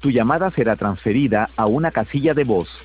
Tu llamada será transferida a una casilla de voz.